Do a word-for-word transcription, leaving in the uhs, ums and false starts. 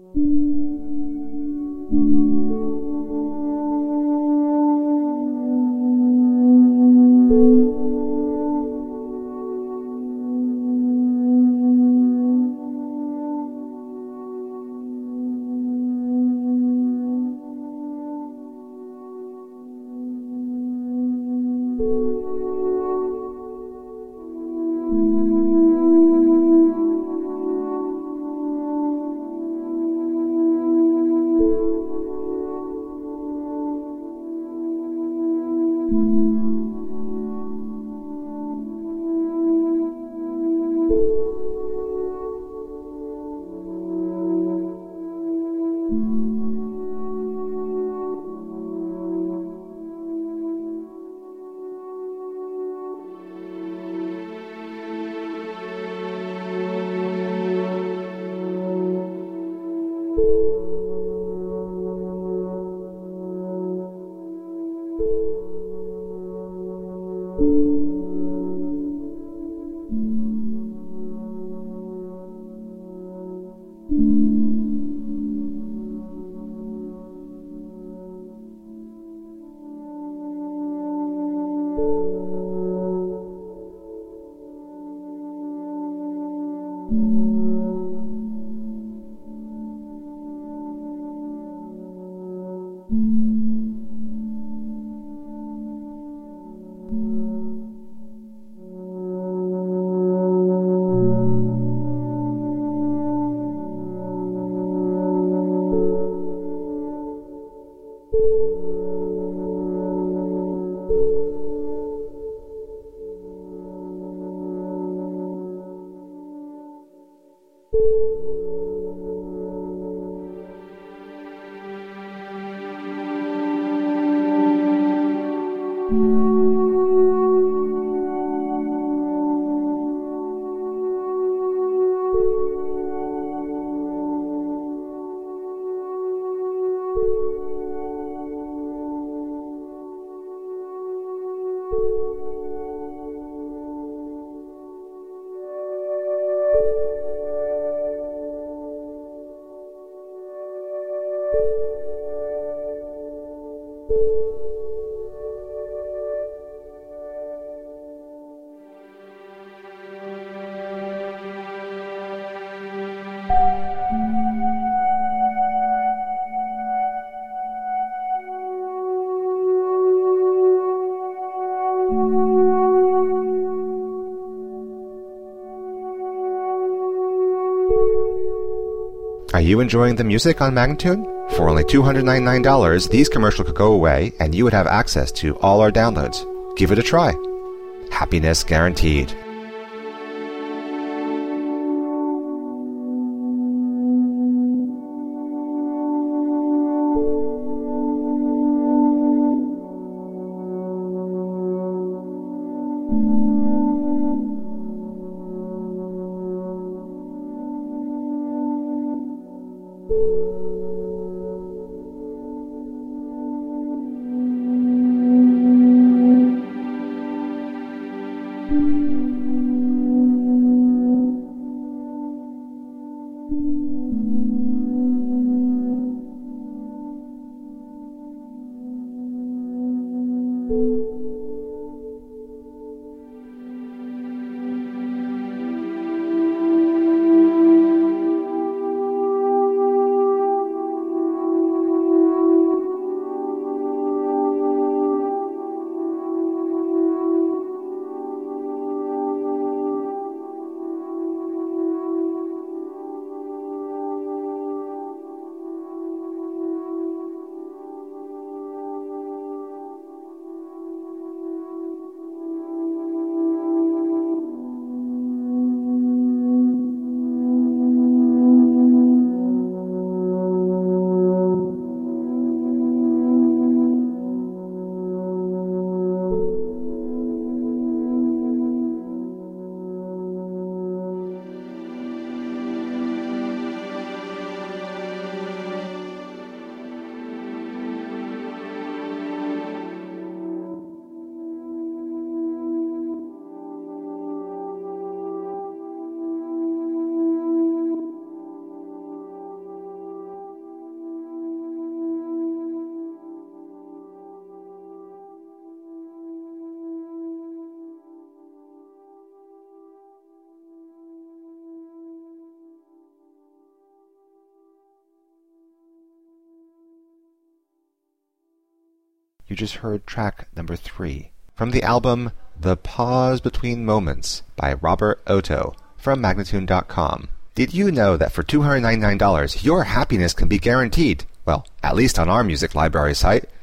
Are you enjoying the music on Magnitude? For only two hundred ninety-nine dollars, these commercials could go away and you would have access to all our downloads. Give it a try. Happiness guaranteed. You just heard track number three from the album The Pause Between Moments by Robert Otto from Magnatune dot com. Did you know that for two hundred ninety-nine dollars your happiness can be guaranteed? Well, at least on our music library site.